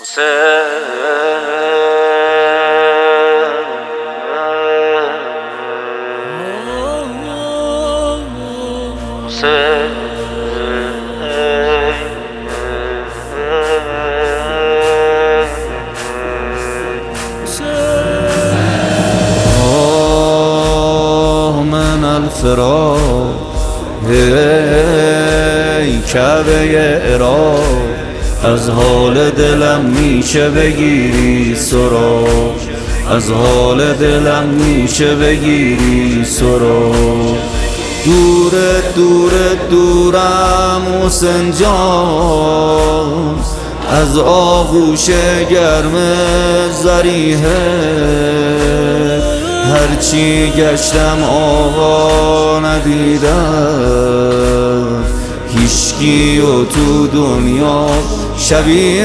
من الفراق ای کعبه عراق، از حال دلم میشه بگیری سراغ، از حال دلم میشه بگیری سراغ. دوره دوره دورم حسین جان، از آغوش گرم ضریحه، هرچی گشتم آقا ندیدم، هیچکی و تو دنیا شبیه.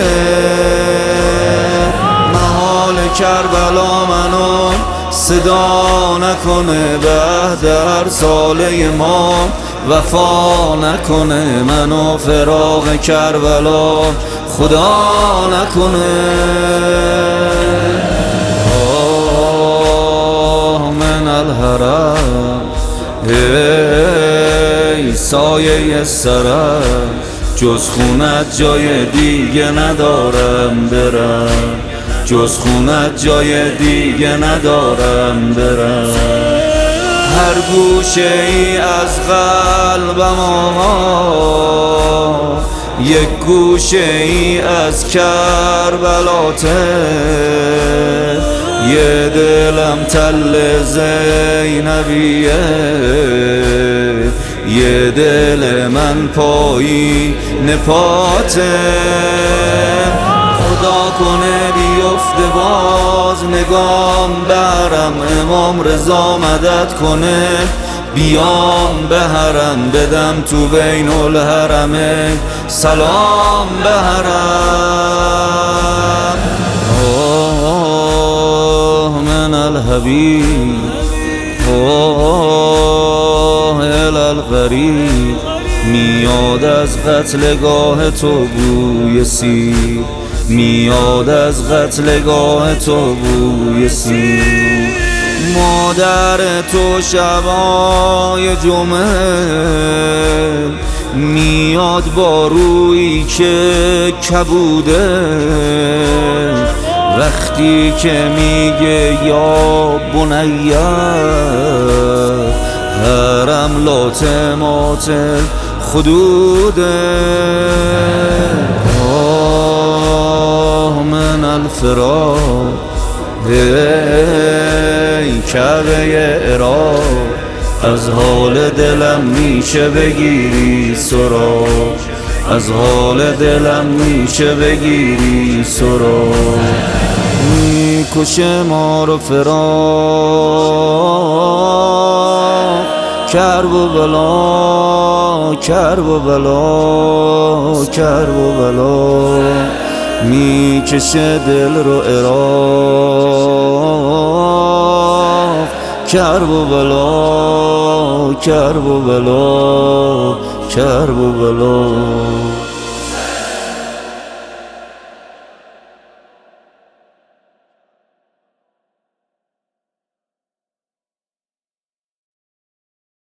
محال کربلا منو صدا نکنه، بعد هر ساله ما وفا نکنه، منو فراق کربلا خدا نکنه. من الحرم ای سایه سرم، جز خونت جای دیگه ندارم برم، جز خونت جای دیگه ندارم برم. هر گوشه ای از قلبم آقا، یک گوشه ای از کربلاته، یه دلم تل زینبیه، یه دل من پایی نپاته. خدا کنه بیفته باز نگام برم، امام رضا مدد کنه بیام به حرم، بدم تو بین الحرمه سلام به حرم. من الحبیب الغریب، میاد از قتلگاه تو بوی سیر، میاد از قتلگاه تو بوی سیر. مادر تو شبای جمعه میاد با رویی که کبوده، وقتی که میگه یا بنیه حرم لاتمات خدوده. من الفراق ای کعبه عراق، از حال دلم میشه بگیری سراغ، از حال دلم میشه بگیری سراغ. میکشه ما رو فراق، کرب و بلا، کرب و بلا، کرب و بلا. میکشه دل رو عراق، کرب و بلا، کرب و بلا، کرب و بلا.